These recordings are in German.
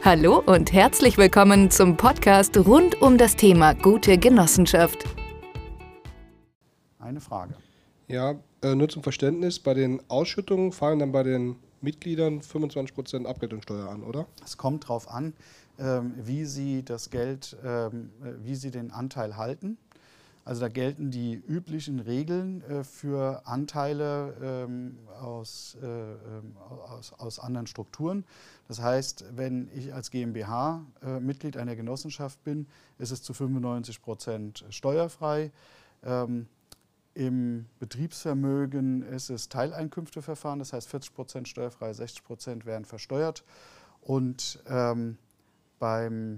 Hallo und herzlich willkommen zum Podcast rund um das Thema gute Genossenschaft. Eine Frage. Ja, nur zum Verständnis, bei den Ausschüttungen fallen dann bei den Mitgliedern 25% Abgeltungssteuer an, oder? Es kommt darauf an, wie Sie das Geld, wie Sie den Anteil halten. Also da gelten die üblichen Regeln für Anteile aus anderen Strukturen. Das heißt, wenn ich als GmbH Mitglied einer Genossenschaft bin, ist es zu 95% steuerfrei. Im Betriebsvermögen ist es Teileinkünfteverfahren, das heißt 40% steuerfrei, 60% werden versteuert. Und beim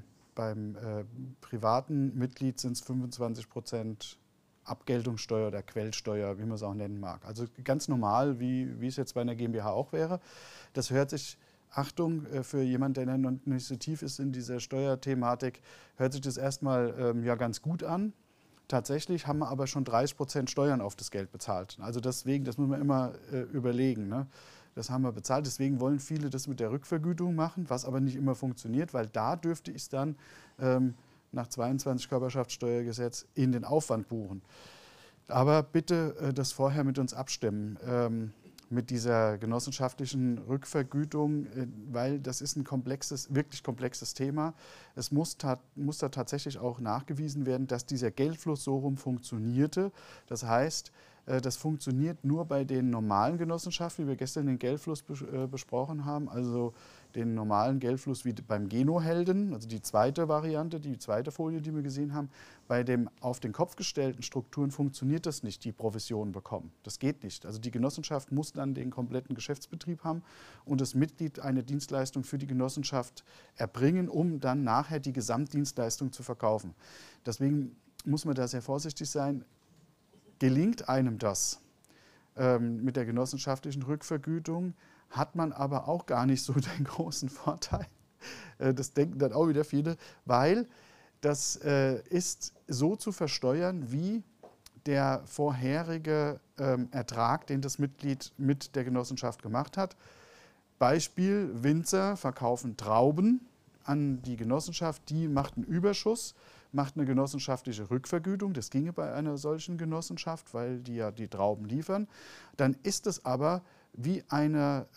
privaten Mitglied sind es 25% Abgeltungssteuer oder Quellsteuer, wie man es auch nennen mag. Also ganz normal, wie es jetzt bei einer GmbH auch wäre. Das hört sich, Achtung, für jemanden, der noch nicht so tief ist in dieser Steuerthematik, hört sich das erstmal ja ganz gut an. Tatsächlich haben wir aber schon 30% Steuern auf das Geld bezahlt. Also deswegen, das muss man immer überlegen, ne? Das haben wir bezahlt. Deswegen wollen viele das mit der Rückvergütung machen, was aber nicht immer funktioniert, weil da dürfte ich es dann nach 22 Körperschaftssteuergesetz in den Aufwand buchen. Aber bitte das vorher mit uns abstimmen, mit dieser genossenschaftlichen Rückvergütung, weil das ist ein wirklich komplexes Thema. Es muss da tatsächlich auch nachgewiesen werden, dass dieser Geldfluss so rum funktionierte. Das heißt, das funktioniert nur bei den normalen Genossenschaften, wie wir gestern den Geldfluss besprochen haben, also den normalen Geldfluss wie beim Genohelden, also die zweite Variante, die zweite Folie, die wir gesehen haben. Bei den auf den Kopf gestellten Strukturen funktioniert das nicht, die Provision bekommen. Das geht nicht. Also die Genossenschaft muss dann den kompletten Geschäftsbetrieb haben und das Mitglied eine Dienstleistung für die Genossenschaft erbringen, um dann nachher die Gesamtdienstleistung zu verkaufen. Deswegen muss man da sehr vorsichtig sein. Gelingt einem das mit der genossenschaftlichen Rückvergütung, hat man aber auch gar nicht so den großen Vorteil. Das denken dann auch wieder viele, weil das ist so zu versteuern wie der vorherige Ertrag, den das Mitglied mit der Genossenschaft gemacht hat. Beispiel, Winzer verkaufen Trauben an die Genossenschaft, die macht einen Überschuss, macht eine genossenschaftliche Rückvergütung. Das ginge bei einer solchen Genossenschaft, weil die ja die Trauben liefern. Dann ist es aber wie ein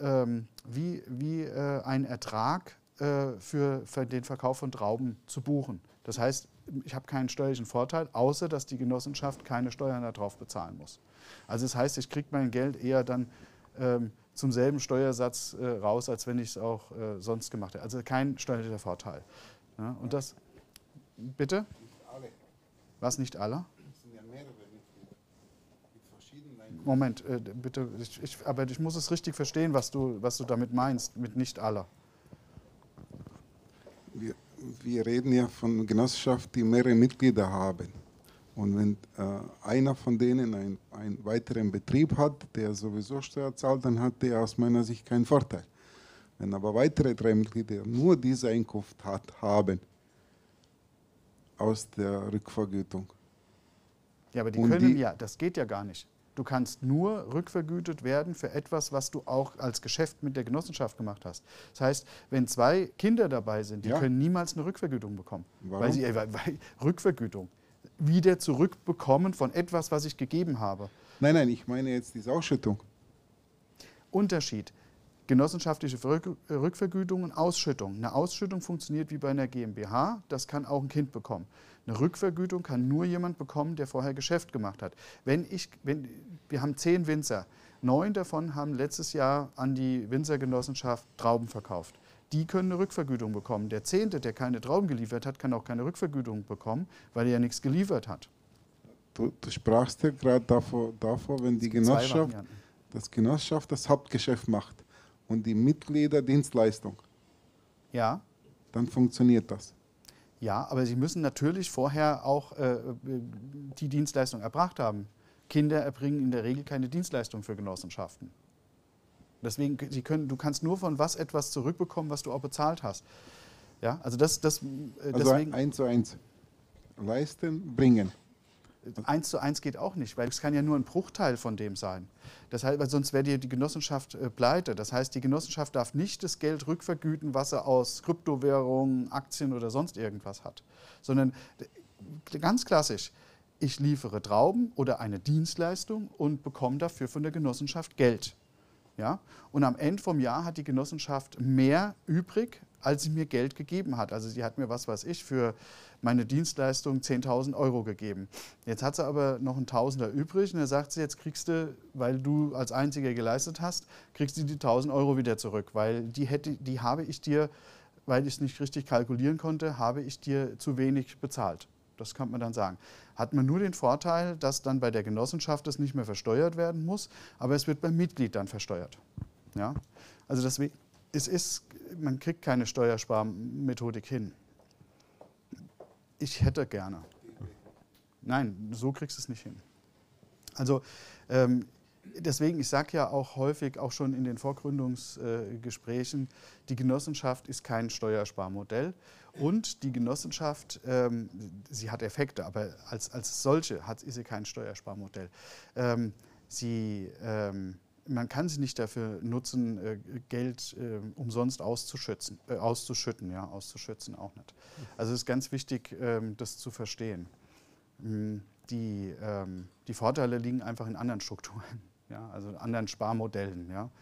Ertrag für den Verkauf von Trauben zu buchen. Das heißt, ich habe keinen steuerlichen Vorteil, außer dass die Genossenschaft keine Steuern darauf bezahlen muss. Also das heißt, ich kriege mein Geld eher dann zum selben Steuersatz raus, als wenn ich es auch sonst gemacht hätte. Also kein steuerlicher Vorteil. Ja, und das, bitte? Nicht alle. Was, nicht alle? Es sind ja mehrere Mitglieder mit verschiedenen. Moment, bitte, aber ich muss es richtig verstehen, was du damit meinst, mit nicht aller. Wir reden ja von Genossenschaft, die mehrere Mitglieder haben. Und wenn einer von denen einen weiteren Betrieb hat, der sowieso Steuer zahlt, dann hat der aus meiner Sicht keinen Vorteil. Wenn aber weitere 3 Mitglieder nur diese Einkunft haben aus der Rückvergütung. Ja, aber die können ja, das geht ja gar nicht. Du kannst nur rückvergütet werden für etwas, was du auch als Geschäft mit der Genossenschaft gemacht hast. Das heißt, wenn 2 Kinder dabei sind, die können niemals eine Rückvergütung bekommen. Warum? Weil Rückvergütung. Wieder zurückbekommen von etwas, was ich gegeben habe. Nein, ich meine jetzt diese Ausschüttung. Unterschied. Genossenschaftliche Rückvergütung und Ausschüttung. Eine Ausschüttung funktioniert wie bei einer GmbH, das kann auch ein Kind bekommen. Eine Rückvergütung kann nur jemand bekommen, der vorher Geschäft gemacht hat. Wir haben 10 Winzer, 9 davon haben letztes Jahr an die Winzergenossenschaft Trauben verkauft. Die können eine Rückvergütung bekommen. Der 10., der keine Trauben geliefert hat, kann auch keine Rückvergütung bekommen, weil er ja nichts geliefert hat. Du sprachst ja gerade davor, wenn die Genossenschaft das Hauptgeschäft macht und die Mitglieder Dienstleistung. Ja. Dann funktioniert das. Ja, aber sie müssen natürlich vorher auch die Dienstleistung erbracht haben. Kinder erbringen in der Regel keine Dienstleistung für Genossenschaften. Deswegen, du kannst nur von was etwas zurückbekommen, was du auch bezahlt hast. Ja, also deswegen. Also 1:1. Leisten, bringen. 1:1 geht auch nicht, weil es kann ja nur ein Bruchteil von dem sein. Das heißt, weil sonst wäre die Genossenschaft pleite. Das heißt, die Genossenschaft darf nicht das Geld rückvergüten, was er aus Kryptowährungen, Aktien oder sonst irgendwas hat, sondern ganz klassisch, ich liefere Trauben oder eine Dienstleistung und bekomme dafür von der Genossenschaft Geld. Ja? Und am Ende vom Jahr hat die Genossenschaft mehr übrig, als sie mir Geld gegeben hat. Also sie hat mir, was weiß ich, für meine Dienstleistung 10.000 € gegeben. Jetzt hat sie aber noch einen Tausender übrig und dann sagt sie, jetzt kriegst du, weil du als Einziger geleistet hast, kriegst du die 1.000 € wieder zurück, weil die habe ich dir, weil ich es nicht richtig kalkulieren konnte, habe ich dir zu wenig bezahlt. Das kann man dann sagen. Hat man nur den Vorteil, dass dann bei der Genossenschaft das nicht mehr versteuert werden muss, aber es wird beim Mitglied dann versteuert. Ja? Also deswegen, man kriegt keine Steuersparmethodik hin. Ich hätte gerne. Nein, so kriegst du es nicht hin. Also deswegen, ich sage ja auch häufig, auch schon in den Vorgründungsgesprächen, die Genossenschaft ist kein Steuersparmodell. Und die Genossenschaft, sie hat Effekte, aber als solche ist sie kein Steuersparmodell. Man kann sie nicht dafür nutzen, Geld umsonst auszuschütten auch nicht. Also es ist ganz wichtig, das zu verstehen. Die Vorteile liegen einfach in anderen Strukturen, ja, also in anderen Sparmodellen. Ja.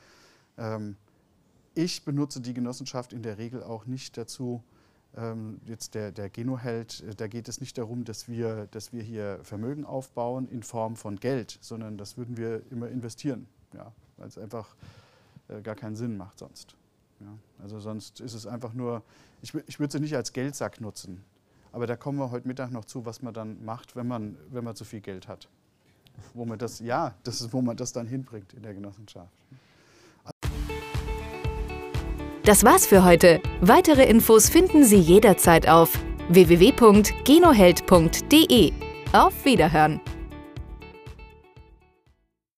Ich benutze die Genossenschaft in der Regel auch nicht dazu. Jetzt der Genoheld, da geht es nicht darum, dass wir hier Vermögen aufbauen in Form von Geld, sondern das würden wir immer investieren, ja, weil es einfach gar keinen Sinn macht sonst. Ja. Also sonst ist es einfach nur, ich würde sie nicht als Geldsack nutzen, aber da kommen wir heute Mittag noch zu, was man dann macht, wenn man zu viel Geld hat. Wo man das dann hinbringt in der Genossenschaft. Das war's für heute. Weitere Infos finden Sie jederzeit auf www.genoheld.de. Auf Wiederhören!